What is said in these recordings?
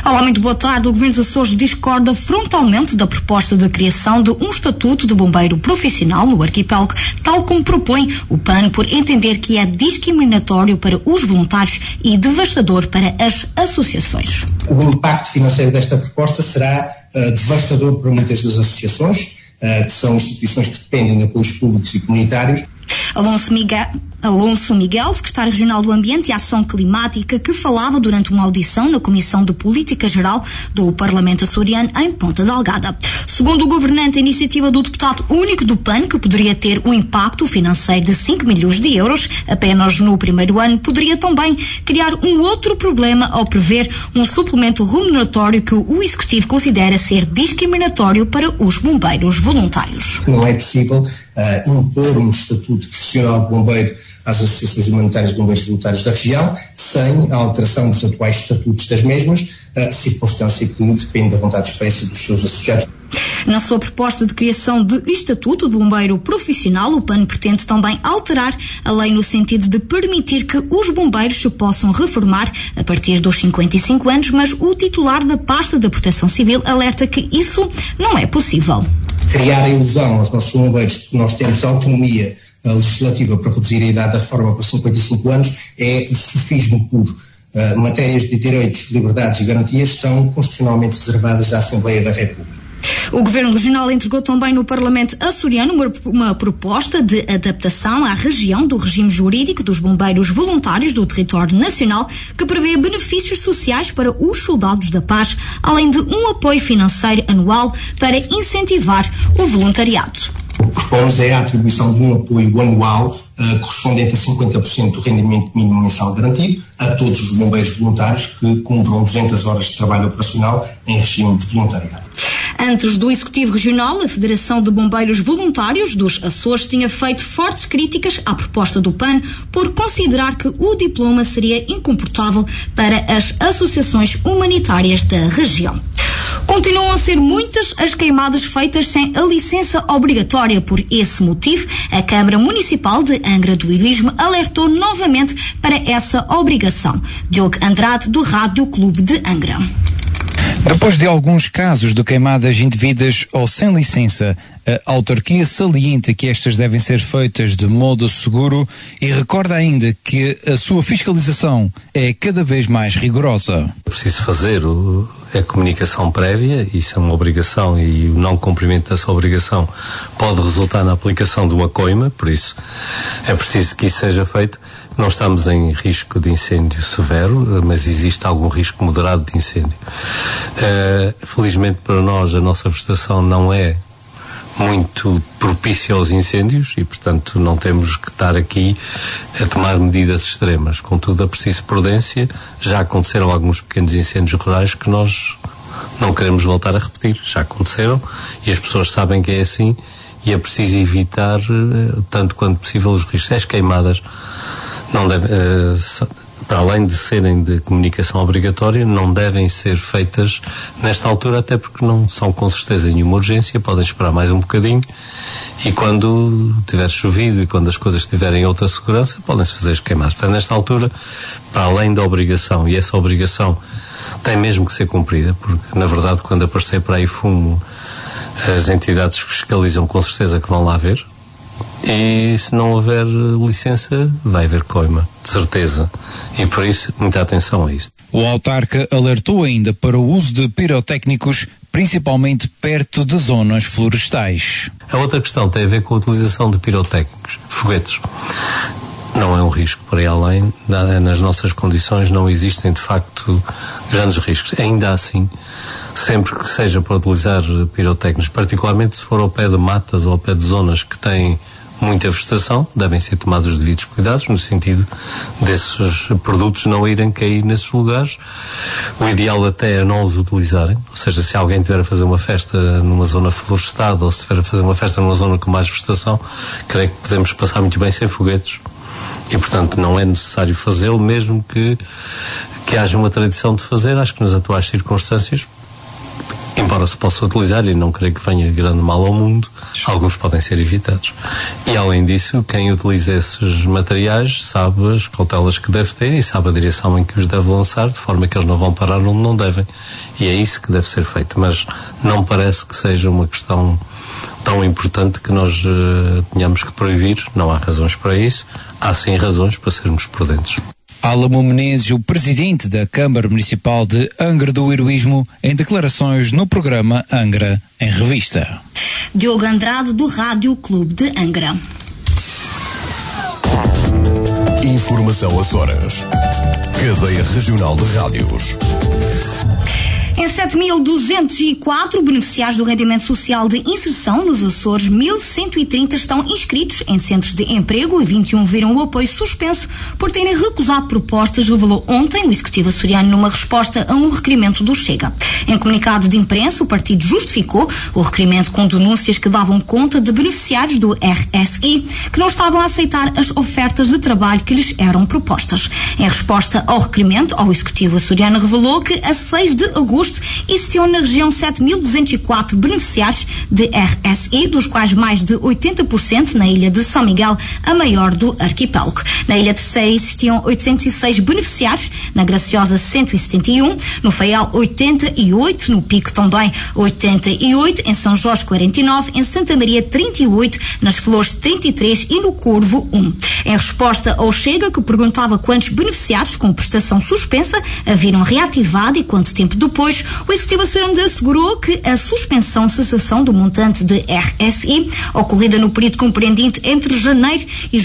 Olá, muito boa tarde. O Governo dos Açores discorda frontalmente da proposta de criação de um estatuto de bombeiro profissional no arquipélago, tal como propõe o PAN, por entender que é discriminatório para os voluntários e devastador para as associações. O impacto financeiro desta proposta será devastador para muitas das associações, que são instituições que dependem de apoios públicos e comunitários. Alonso Miguel, secretário regional do Ambiente e Ação Climática, que falava durante uma audição na Comissão de Política Geral do Parlamento açoriano em Ponta Delgada. Segundo o governante, a iniciativa do deputado único do PAN, que poderia ter um impacto financeiro de 5 milhões de euros apenas no primeiro ano, poderia também criar um outro problema ao prever um suplemento remuneratório que o Executivo considera ser discriminatório para os bombeiros voluntários. Não é possível impor um estatuto profissional de bombeiro às associações humanitárias de bombeiros voluntários da região, sem a alteração dos atuais estatutos das mesmas, circunstância que depende da vontade expressa dos seus associados. Na sua proposta de criação de Estatuto de Bombeiro Profissional, o PAN pretende também alterar a lei no sentido de permitir que os bombeiros se possam reformar a partir dos 55 anos, mas o titular da pasta da Proteção Civil alerta que isso não é possível. Criar a ilusão aos nossos bombeiros de que nós temos autonomia legislativa para reduzir a idade da reforma para 55 anos é sofismo puro. Matérias de direitos, liberdades e garantias estão constitucionalmente reservadas à Assembleia da República. O Governo Regional entregou também no Parlamento açoriano uma proposta de adaptação à região do regime jurídico dos bombeiros voluntários do território nacional, que prevê benefícios sociais para os soldados da paz, além de um apoio financeiro anual para incentivar o voluntariado. O que propomos é a atribuição de um apoio anual correspondente a 50% do rendimento mínimo mensal garantido a todos os bombeiros voluntários que cumpram 200 horas de trabalho operacional em regime de voluntariado. Antes do Executivo Regional, a Federação de Bombeiros Voluntários dos Açores tinha feito fortes críticas à proposta do PAN por considerar que o diploma seria incomportável para as associações humanitárias da região. Continuam a ser muitas as queimadas feitas sem a licença obrigatória. Por esse motivo, a Câmara Municipal de Angra do Heroísmo alertou novamente para essa obrigação. Diogo Andrade, do Rádio Clube de Angra. Depois de alguns casos de queimadas indevidas ou sem licença, a autarquia salienta que estas devem ser feitas de modo seguro e recorda ainda que a sua fiscalização é cada vez mais rigorosa. É preciso fazer a comunicação prévia, isso é uma obrigação, e o não cumprimento dessa obrigação pode resultar na aplicação de uma coima, por isso é preciso que isso seja feito. Não estamos em risco de incêndio severo, mas existe algum risco moderado de incêndio. Felizmente para nós, a nossa vegetação não é muito propícia aos incêndios e, portanto, não temos que estar aqui a tomar medidas extremas. Contudo, é preciso prudência. Já aconteceram alguns pequenos incêndios rurais que nós não queremos voltar a repetir. Já aconteceram e as pessoas sabem que é assim e é preciso evitar, tanto quanto possível, os riscos. As queimadas não devem, para além de serem de comunicação obrigatória, não devem ser feitas nesta altura, até porque não são com certeza nenhuma urgência, podem esperar mais um bocadinho e quando tiver chovido e quando as coisas estiverem em outra segurança, podem-se fazer as queimadas. Portanto, nesta altura, para além da obrigação, e essa obrigação tem mesmo que ser cumprida, porque na verdade quando aparecer para aí fumo, as entidades fiscalizam com certeza que vão lá ver. E se não houver licença, vai haver coima, de certeza. E por isso, muita atenção a isso. O autarca alertou ainda para o uso de pirotécnicos, principalmente perto de zonas florestais. A outra questão tem a ver com a utilização de pirotécnicos, foguetes. Não é um risco para ir além, nas nossas condições não existem de facto grandes riscos. Ainda assim, sempre que seja para utilizar pirotécnicos, particularmente se for ao pé de matas ou ao pé de zonas que têm muita vegetação, devem ser tomados os devidos cuidados no sentido desses produtos não irem cair nesses lugares. O ideal até é não os utilizarem, ou seja, se alguém estiver a fazer uma festa numa zona florestada ou se estiver a fazer uma festa numa zona com mais vegetação, creio que podemos passar muito bem sem foguetes. E, portanto, não é necessário fazê-lo, mesmo que haja uma tradição de fazer. Acho que nas atuais circunstâncias embora se possa utilizar, e não creio que venha grande mal ao mundo, alguns podem ser evitados. E além disso, quem utiliza esses materiais sabe as cautelas que deve ter e sabe a direção em que os deve lançar, de forma que eles não vão parar onde não devem. E é isso que deve ser feito, mas não parece que seja uma questão tão importante que nós tenhamos que proibir. Não há razões para isso, há sim razões para sermos prudentes. Álamo Menezes, o presidente da Câmara Municipal de Angra do Heroísmo, em declarações no programa Angra em Revista. Diogo Andrade, do Rádio Clube de Angra. Informação Açores. Cadeia Regional de Rádios. Em 7.204 beneficiários do rendimento social de inserção nos Açores, 1.130 estão inscritos em centros de emprego e 21 viram o apoio suspenso por terem recusado propostas, revelou ontem o Executivo açoriano numa resposta a um requerimento do Chega. Em comunicado de imprensa, o partido justificou o requerimento com denúncias que davam conta de beneficiários do RSI que não estavam a aceitar as ofertas de trabalho que lhes eram propostas. Em resposta ao requerimento, o Executivo açoriano revelou que a 6 de agosto existiam na região 7.204 beneficiários de RSI, dos quais mais de 80% na ilha de São Miguel, a maior do arquipélago. Na Ilha Terceira existiam 806 beneficiários, na Graciosa 171, no Faial 88, no Pico também 88, em São Jorge 49, em Santa Maria 38, nas Flores 33 e no Corvo 1. Em resposta ao Chega, que perguntava quantos beneficiários com prestação suspensa haviam reativado e quanto tempo depois, o Executivo açoriano assegurou que a suspensão-cessação do montante de RSI, ocorrida no período compreendido entre janeiro e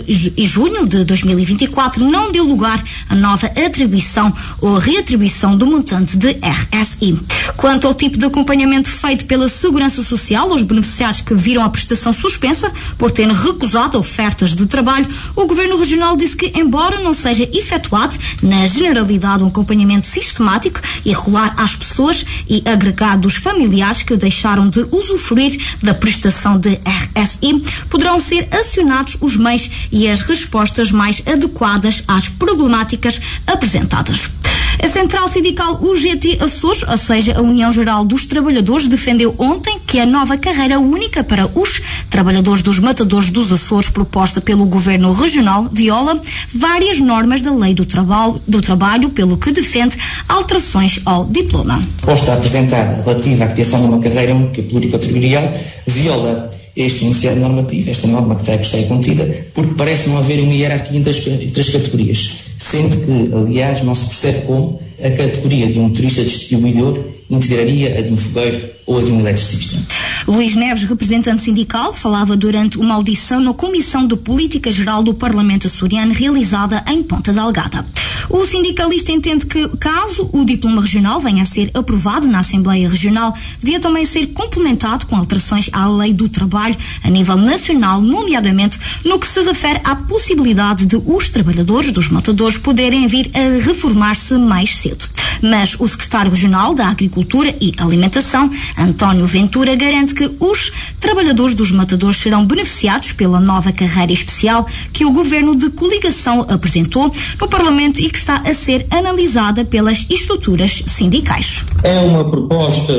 junho de 2024, não deu lugar a nova atribuição ou reatribuição do montante de RSI. Quanto ao tipo de acompanhamento feito pela Segurança Social aos beneficiários que viram a prestação suspensa por terem recusado ofertas de trabalho, o Governo Regional disse que, embora não seja efetuado na generalidade um acompanhamento sistemático e regular às pessoas e agregados familiares que deixaram de usufruir da prestação de RSI, poderão ser acionados os meios e as respostas mais adequadas às problemáticas apresentadas. A Central Sindical UGT Açores, ou seja, a União Geral dos Trabalhadores, defendeu ontem que a nova carreira única para os trabalhadores dos matadores dos Açores, proposta pelo Governo Regional, viola várias normas da Lei do Trabalho, pelo que defende alterações ao diploma. A proposta apresentada relativa à criação de uma carreira única pluricategorial viola este enunciado normativo, esta norma que está aí contida, porque parece não haver uma hierarquia entre as categorias, sendo que, aliás, não se percebe como a categoria de um motorista distribuidor integraria a de um fogueiro ou a de um eletricista. Luís Neves, representante sindical, falava durante uma audição na Comissão de Política Geral do Parlamento açoriano realizada em Ponta Delgada. O sindicalista entende que, caso o diploma regional venha a ser aprovado na Assembleia Regional, devia também ser complementado com alterações à Lei do Trabalho a nível nacional, nomeadamente no que se refere à possibilidade de os trabalhadores dos matadores poderem vir a reformar-se mais cedo. Mas o secretário regional da Agricultura e Alimentação, António Ventura, garante que os trabalhadores dos matadores serão beneficiados pela nova carreira especial que o governo de coligação apresentou no Parlamento e que está a ser analisada pelas estruturas sindicais. É uma proposta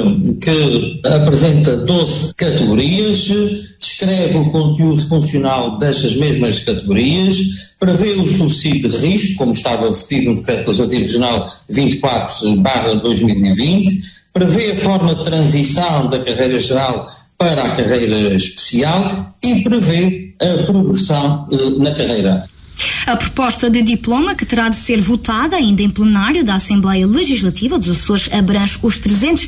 que apresenta 12 categorias, descreve o conteúdo funcional destas mesmas categorias, prevê o subsídio de risco, como estava referido no Decreto Legislativo Regional 24/2020, prevê a forma de transição da carreira geral para a carreira especial e prevê a progressão na carreira. A proposta de diploma, que terá de ser votada ainda em plenário da Assembleia Legislativa dos Açores, abrange os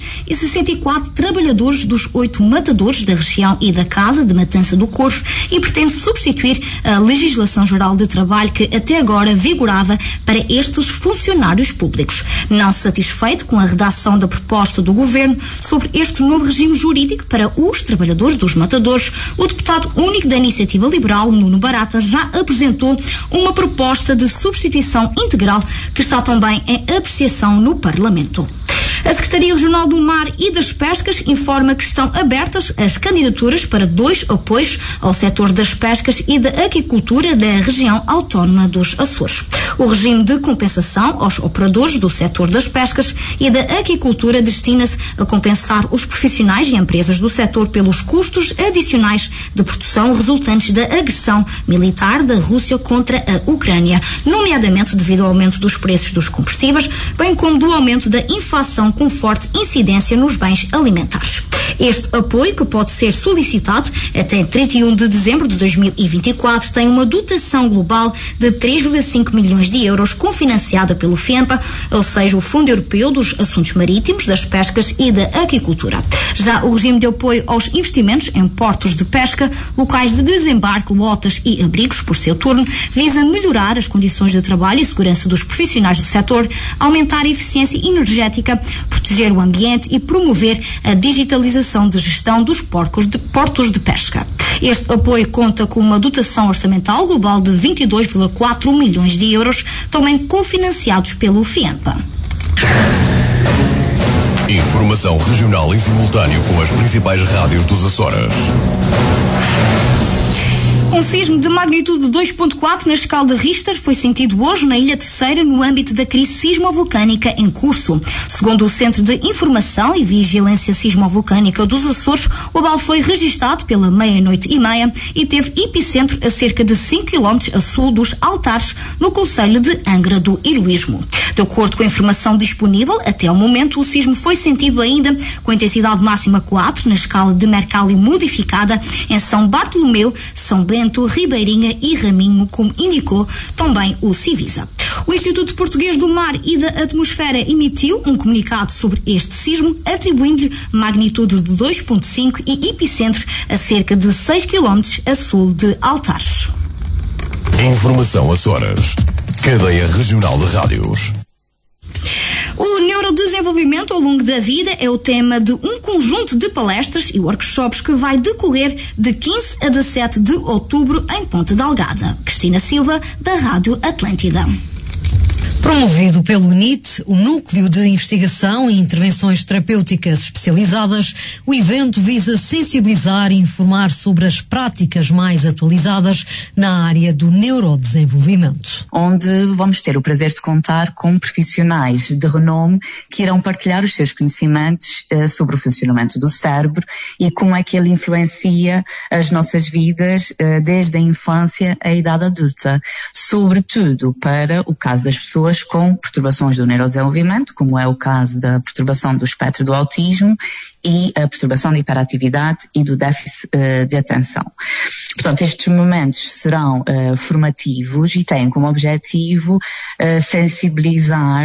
364 trabalhadores dos 8 matadores da região e da Casa de Matança do Corvo e pretende substituir a legislação geral de trabalho que até agora vigorava para estes funcionários públicos. Não satisfeito com a redação da proposta do Governo sobre este novo regime jurídico para os trabalhadores dos matadores, o deputado único da Iniciativa Liberal, Nuno Barata, já apresentou uma proposta de substituição integral que está também em apreciação no Parlamento. A Secretaria Regional do Mar e das Pescas informa que estão abertas as candidaturas para 2 apoios ao setor das pescas e da aquicultura da região autónoma dos Açores. O regime de compensação aos operadores do setor das pescas e da aquicultura destina-se a compensar os profissionais e empresas do setor pelos custos adicionais de produção resultantes da agressão militar da Rússia contra a Ucrânia, nomeadamente devido ao aumento dos preços dos combustíveis, bem como do aumento da inflação com forte incidência nos bens alimentares. Este apoio, que pode ser solicitado até 31 de dezembro de 2024, tem uma dotação global de 3,5 milhões de euros cofinanciada pelo FEMPA, ou seja, o Fundo Europeu dos Assuntos Marítimos, das Pescas e da Aquicultura. Já o regime de apoio aos investimentos em portos de pesca, locais de desembarque, lotas e abrigos, por seu turno, visa melhorar as condições de trabalho e segurança dos profissionais do setor, aumentar a eficiência energética, proteger o ambiente e promover a digitalização de gestão dos portos de pesca. Este apoio conta com uma dotação orçamental global de 22,4 milhões de euros, também cofinanciados pelo FEMPA. Informação regional em simultâneo com as principais rádios dos Açores. Um sismo de magnitude 2.4 na escala de Richter foi sentido hoje na Ilha Terceira no âmbito da crise sismovolcânica em curso. Segundo o Centro de Informação e Vigilância Sismovolcânica dos Açores, o abalo foi registado pela 00:30 e teve epicentro a cerca de 5 km a sul dos Altares, no concelho de Angra do Heroísmo. De acordo com a informação disponível, até ao momento o sismo foi sentido ainda com intensidade máxima 4 na escala de Mercalli modificada em São Bartolomeu, São Bento, Ribeirinha e Raminho, como indicou também o Civisa. O Instituto Português do Mar e da Atmosfera emitiu um comunicado sobre este sismo, atribuindo-lhe magnitude de 2.5 e epicentro a cerca de 6 km a sul de Altares. Informação Açores. Cadeia Regional de Rádios. O neurodesenvolvimento ao longo da vida é o tema de um conjunto de palestras e workshops que vai decorrer de 15 a 17 de outubro em Ponta Delgada. Cristina Silva, da Rádio Atlântida. Promovido pelo NIT, o Núcleo de Investigação e Intervenções Terapêuticas Especializadas, o evento visa sensibilizar e informar sobre as práticas mais atualizadas na área do neurodesenvolvimento. Onde vamos ter o prazer de contar com profissionais de renome que irão partilhar os seus conhecimentos sobre o funcionamento do cérebro e como é que ele influencia as nossas vidas desde a infância à idade adulta, sobretudo para o caso das pessoas com perturbações do neurodesenvolvimento, como é o caso da perturbação do espectro do autismo e a perturbação da hiperatividade e do déficit de atenção. Portanto, estes momentos serão formativos e têm como objetivo sensibilizar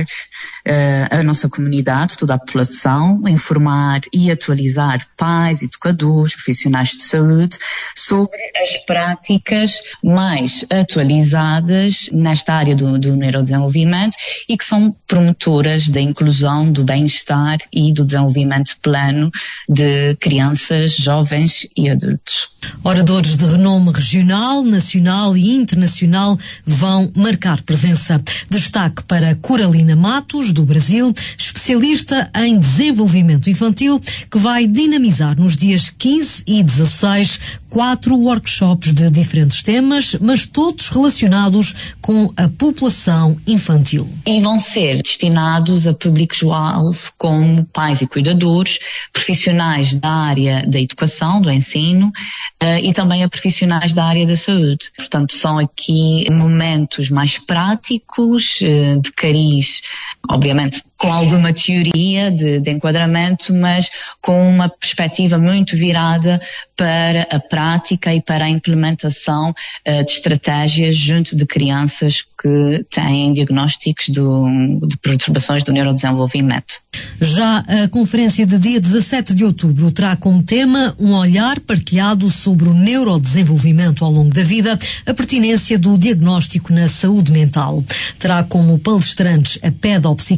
a nossa comunidade, toda a população, informar e atualizar pais, educadores, profissionais de saúde sobre as práticas mais atualizadas nesta área do neurodesenvolvimento e que são promotoras da inclusão, do bem-estar e do desenvolvimento pleno de crianças, jovens e adultos. Oradores de renome regional, nacional e internacional vão marcar presença. Destaque para Coralina Matos, do Brasil, especialista em desenvolvimento infantil, que vai dinamizar nos dias 15 e 16 4 workshops de diferentes temas, mas todos relacionados com a população infantil. E vão ser destinados a públicos-alvo como pais e cuidadores, profissionais da área da educação, do ensino, e também a profissionais da área da saúde. Portanto, são aqui momentos mais práticos, de cariz, obviamente com alguma teoria de enquadramento, mas com uma perspectiva muito virada para a prática e para a implementação de estratégias junto de crianças que têm diagnósticos de perturbações do neurodesenvolvimento. Já a conferência de dia 17 de outubro terá como tema um olhar partilhado sobre o neurodesenvolvimento ao longo da vida, a pertinência do diagnóstico na saúde mental. Terá como palestrantes a pedopsiquiatra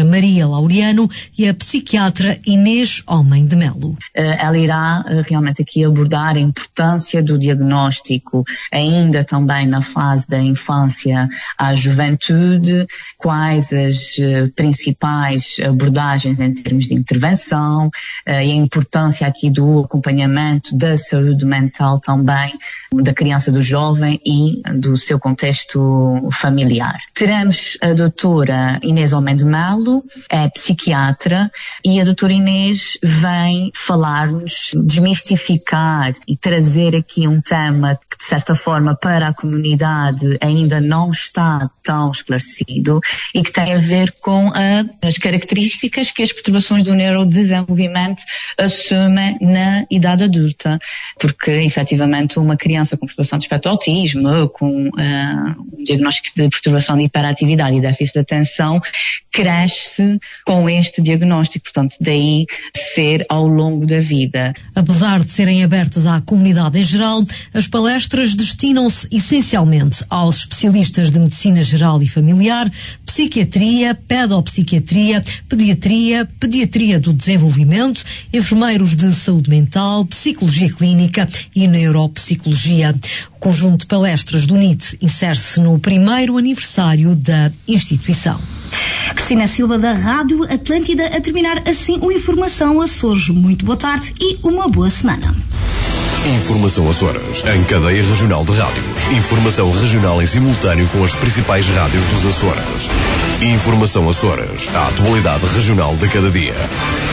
Maria Laureano e a psiquiatra Inês Homem de Melo. Ela irá realmente aqui abordar a importância do diagnóstico ainda também na fase da infância à juventude, quais as principais abordagens em termos de intervenção e a importância aqui do acompanhamento da saúde mental também da criança, do jovem e do seu contexto familiar. Teremos a doutora Inês Homem de Melo, é psiquiatra, e a doutora Inês vem falar-nos, desmistificar e trazer aqui um tema que, de certa forma, para a comunidade ainda não está tão esclarecido e que tem a ver com as características que as perturbações do neurodesenvolvimento assumem na idade adulta, porque, efetivamente, uma criança com perturbação de espectro autismo, com um diagnóstico de perturbação de hiperatividade e déficit de atenção, cresce com este diagnóstico, portanto, daí ser ao longo da vida. Apesar de serem abertas à comunidade em geral, as palestras destinam-se essencialmente aos especialistas de medicina geral e familiar, psiquiatria, pedopsiquiatria, pediatria, pediatria do desenvolvimento, enfermeiros de saúde mental, psicologia clínica e neuropsicologia. O conjunto de palestras do NIT insere-se no 1º aniversário da instituição. Cristina Silva, da Rádio Atlântida, a terminar assim o Informação Açores. Muito boa tarde e uma boa semana. Informação Açores, em cadeia regional de rádios. Informação regional em simultâneo com as principais rádios dos Açores. Informação Açores, a atualidade regional de cada dia.